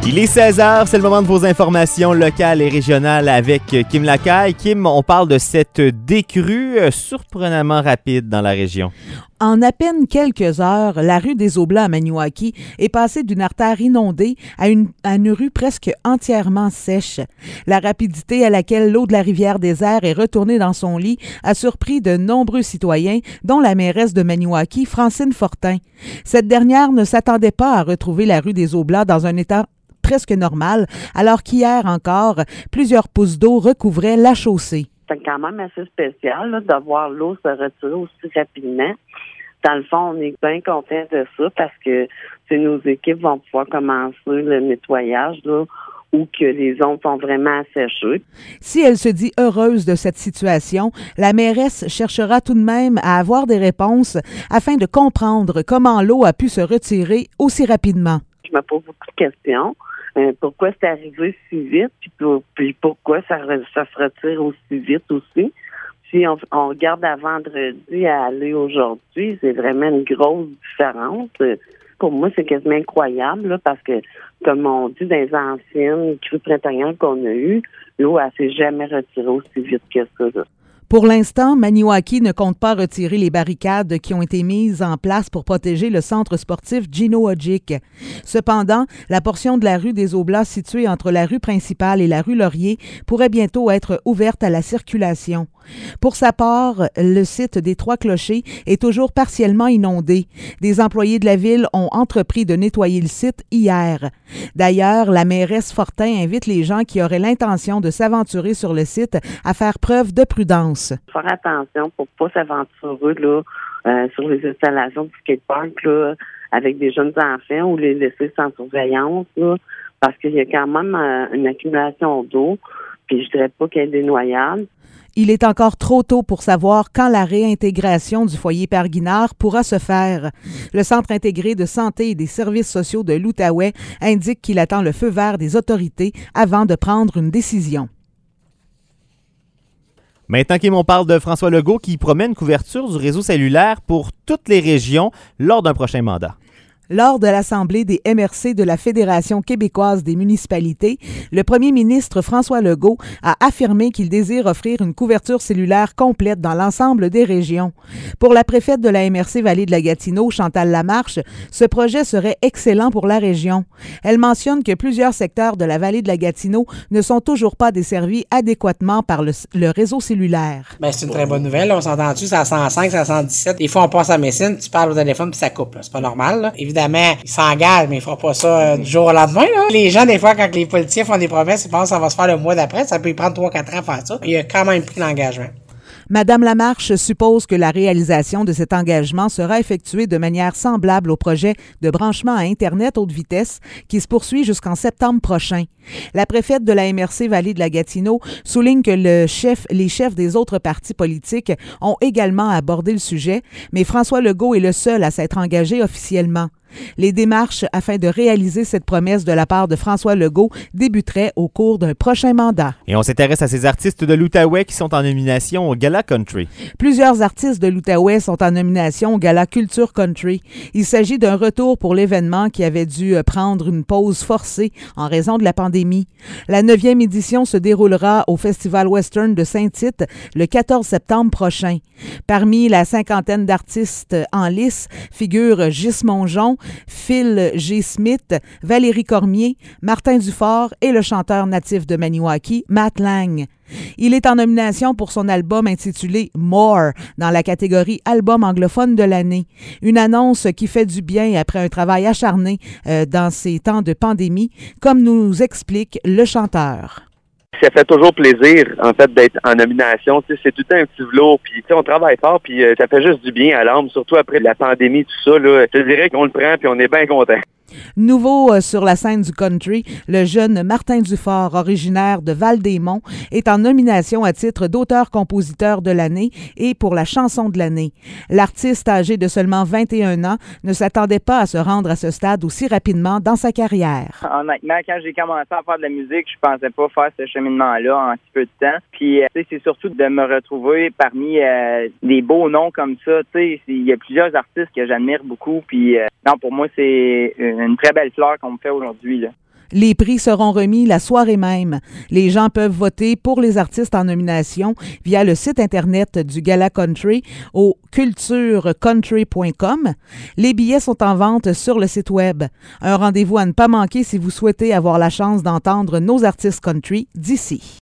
Il est 16h, c'est le moment de vos informations locales et régionales avec Kim Lacaille. Kim, on parle de cette décrue surprenamment rapide dans la région. En à peine quelques heures, la rue des Oblats à Maniwaki est passée d'une artère inondée à une rue presque entièrement sèche. La rapidité à laquelle l'eau de la rivière des Airs est retournée dans son lit a surpris de nombreux citoyens, dont la mairesse de Maniwaki, Francine Fortin. Cette dernière ne s'attendait pas à retrouver la rue des Oblats dans un état presque normal, alors qu'hier encore, plusieurs pouces d'eau recouvraient la chaussée. C'est quand même assez spécial là, de voir l'eau se retirer aussi rapidement. Dans le fond, on est bien content de ça parce que nos équipes vont pouvoir commencer le nettoyage là, ou que les ondes sont vraiment asséchées. Si elle se dit heureuse de cette situation, la mairesse cherchera tout de même à avoir des réponses afin de comprendre comment l'eau a pu se retirer aussi rapidement. Je me pose beaucoup de questions. Pourquoi c'est arrivé si vite, puis pourquoi ça se retire aussi vite aussi. Si on regarde à vendredi à aller aujourd'hui, c'est vraiment une grosse différence. Pour moi, c'est quasiment incroyable, là, parce que, comme on dit dans les anciennes crues printanières qu'on a eues, l'eau, elle s'est jamais retirée aussi vite que ça, là. Pour l'instant, Maniwaki ne compte pas retirer les barricades qui ont été mises en place pour protéger le centre sportif Gino Odjick. Cependant, la portion de la rue des Oblats située entre la rue principale et la rue Laurier pourrait bientôt être ouverte à la circulation. Pour sa part, le site des Trois-Clochers est toujours partiellement inondé. Des employés de la ville ont entrepris de nettoyer le site hier. D'ailleurs, la mairesse Fortin invite les gens qui auraient l'intention de s'aventurer sur le site à faire preuve de prudence. Faire attention pour ne pas s'aventurer là, sur les installations du skatepark là, avec des jeunes enfants ou les laisser sans surveillance là, parce qu'il y a quand même une accumulation d'eau. Puis je dirais pas qu'il y ait des noyades. Il est encore trop tôt pour savoir quand la réintégration du foyer Père Guinard pourra se faire. Le Centre intégré de santé et des services sociaux de l'Outaouais indique qu'il attend le feu vert des autorités avant de prendre une décision. Maintenant, Kim, on parle de François Legault qui promet une couverture du réseau cellulaire pour toutes les régions lors d'un prochain mandat. Lors de l'Assemblée des MRC de la Fédération québécoise des municipalités, le premier ministre François Legault a affirmé qu'il désire offrir une couverture cellulaire complète dans l'ensemble des régions. Pour la préfète de la MRC Vallée de la Gatineau, Chantal Lamarche, ce projet serait excellent pour la région. Elle mentionne que plusieurs secteurs de la Vallée de la Gatineau ne sont toujours pas desservis adéquatement par le réseau cellulaire. Bien, c'est une très bonne nouvelle. On s'entend-tu, c'est à 105, c'est à 117. Des fois, on passe à Messine, tu parles au téléphone puis ça coupe. Là. C'est pas normal. Là. Évidemment, ils s'engagent, mais ils feront pas ça du jour au lendemain. Là. Les gens, des fois, quand les politiciens font des promesses, ils pensent que ça va se faire le mois d'après. Ça peut y prendre 3-4 ans à faire ça. Il a quand même pris l'engagement. Madame Lamarche suppose que la réalisation de cet engagement sera effectuée de manière semblable au projet de branchement à Internet haute vitesse qui se poursuit jusqu'en septembre prochain. La préfète de la MRC Vallée de la Gatineau souligne que les chefs des autres partis politiques ont également abordé le sujet, mais François Legault est le seul à s'être engagé officiellement. Les démarches afin de réaliser cette promesse de la part de François Legault débuteraient au cours d'un prochain mandat. Et on s'intéresse à ces artistes de l'Outaouais qui sont en nomination au Gala Country. Plusieurs artistes de l'Outaouais sont en nomination au Gala Culture Country. Il s'agit d'un retour pour l'événement qui avait dû prendre une pause forcée en raison de la pandémie. La 9e édition se déroulera au Festival Western de Saint-Tite le 14 septembre prochain. Parmi la cinquantaine d'artistes en lice figurent Gis Mongeon, Phil G. Smith, Valérie Cormier, Martin Dufort et le chanteur natif de Maniwaki, Matt Lang. Il est en nomination pour son album intitulé More dans la catégorie Album anglophone de l'année. Une annonce qui fait du bien après un travail acharné dans ces temps de pandémie, comme nous explique le chanteur. Ça fait toujours plaisir, en fait, d'être en nomination. Tu sais, c'est tout le temps un petit velours, puis on travaille fort, puis ça fait juste du bien à l'âme, surtout après la pandémie, tout ça. Là, je dirais qu'on le prend, puis on est bien content. Nouveau sur la scène du country, le jeune Martin Dufort, originaire de Val-des-Monts, est en nomination à titre d'auteur-compositeur de l'année et pour la chanson de l'année. L'artiste, âgé de seulement 21 ans, ne s'attendait pas à se rendre à ce stade aussi rapidement dans sa carrière. Honnêtement, quand j'ai commencé à faire de la musique, je pensais pas faire ce cheminement-là en si peu de temps. Puis, c'est surtout de me retrouver parmi des beaux noms comme ça. Il y a plusieurs artistes que j'admire beaucoup. Puis, non, pour moi, c'est une très belle fleur qu'on me fait aujourd'hui, là. Les prix seront remis la soirée même. Les gens peuvent voter pour les artistes en nomination via le site Internet du Gala Country au culturecountry.com. Les billets sont en vente sur le site web. Un rendez-vous à ne pas manquer si vous souhaitez avoir la chance d'entendre nos artistes country d'ici.